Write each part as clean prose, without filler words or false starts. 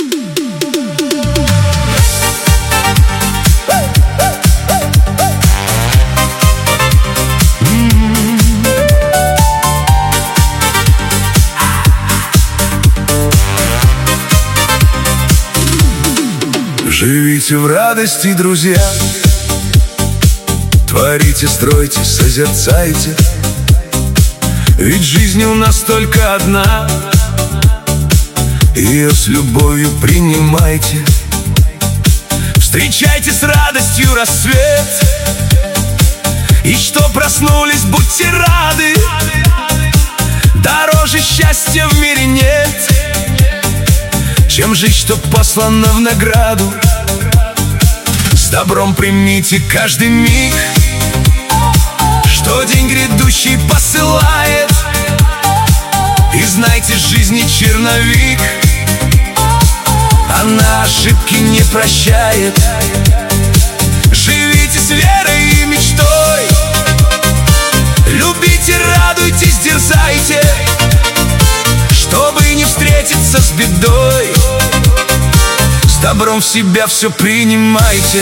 Живите в радости, друзья, творите, стройте, созерцайте. Ведь жизнь у нас только одна, ее с любовью принимайте. Встречайте с радостью рассвет, и что проснулись, будьте рады. Дороже счастья в мире нет, чем жизнь, что послана в награду. С добром примите каждый миг, что день грядущий посылает. И знайте, жизнь не черновик, она ошибки не прощает. Живите с верой и мечтой, любите, радуйтесь, дерзайте, чтобы не встретиться с бедой. С добром в себя все принимайте.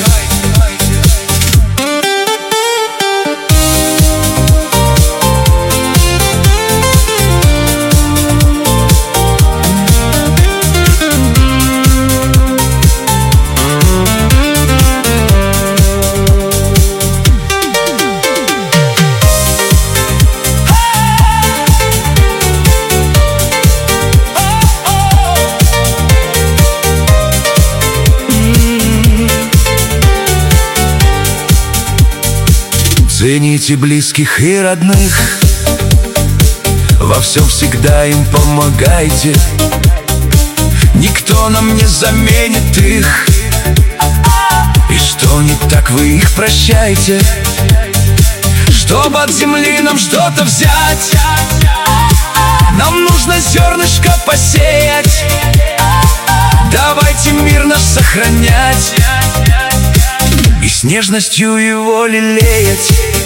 Цените близких и родных, во всем всегда им помогайте. Никто нам не заменит их, и что не так, вы их прощайте. Чтобы от земли нам что-то взять, нам нужно зернышко посеять. Давайте мир наш сохранять и с нежностью его лелеять.